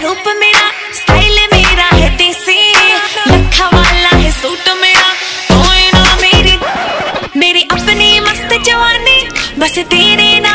रूप मेरा, स्टाइल मेरा है देसी, लखा वाला है सूट मेरा, कोई ना मेरी अपनी मस्त जवानी बस तेरे